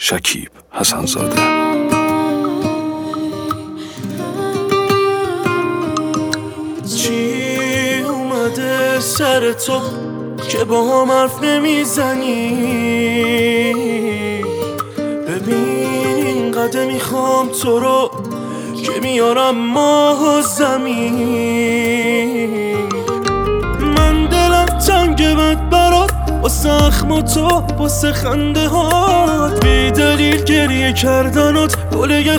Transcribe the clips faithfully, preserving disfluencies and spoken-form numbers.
شکیب حسن‌زاده. چی اومده سر تو که با هم حرف نمیزنی؟ ببین اینقدر میخوام تو رو که میارم ماه و زمین. من دلم تنگه بد برات واسه زخم و تو واسه خنده هات، بی دلیل گریه کردنات گله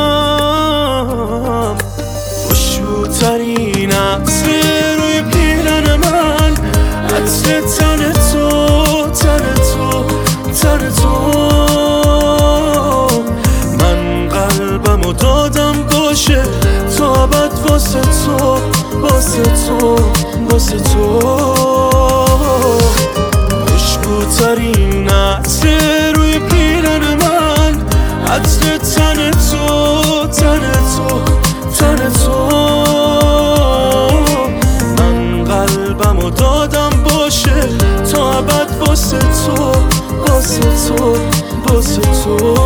خم. خوشبوترین عطر روی پیرن من، عطر تن تو تن تو تن تو. من قلبمو دادم باشه تا ابد واسه تو واسه تو واسه تو. خوشبوترین عطر روی پیرن من، عطر تن تو تن تو تن تو. من قلبمو دادم باشه تا ابد واسه تو واسه تو واسه تو.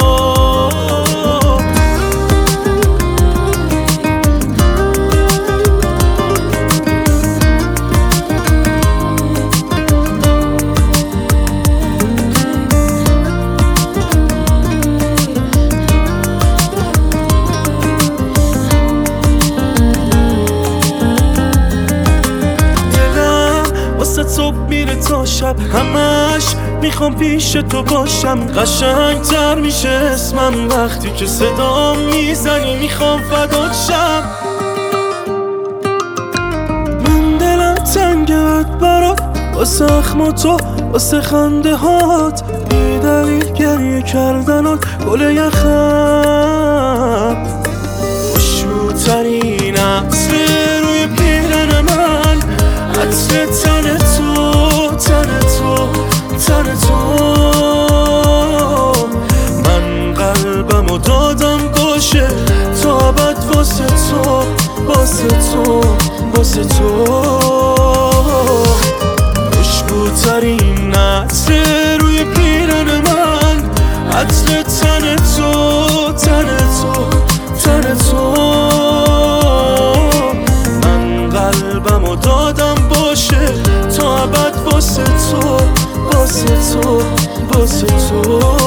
صبح میره تا شب، همش میخوام پیش تو باشم. قشنگ تر میشه اسمم وقتی که صدا میزنی، میخوام فدات شم. من دلم تنگه بد برات واسه زخم تو واسه خنده هات، بی دلیل گریه کردنات گله یخم. خوشبوترین عطر روی پیرن من، عطر تن تو تن تو تن تو. من قلبمو دادم باشه تا ابد واسه تو واسه تو واسه تو. خوشبوترین عطر روی پیرن من، عطر تن تو تن تو تن تو. من قلبمو دادم باشه تا ابد واسه تو واسه تو واسه تو.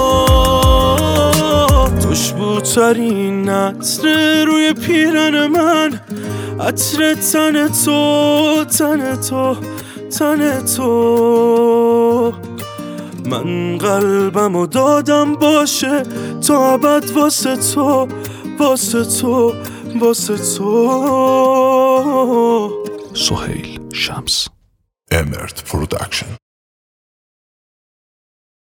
خوشبوترین عطر روی پیرن من، عطر تن تو تن تو تن تو. من قلبمو دادم باشه تا ابد واسه تو واسه تو واسه تو. سهیل شمس. امرت پروداکشن.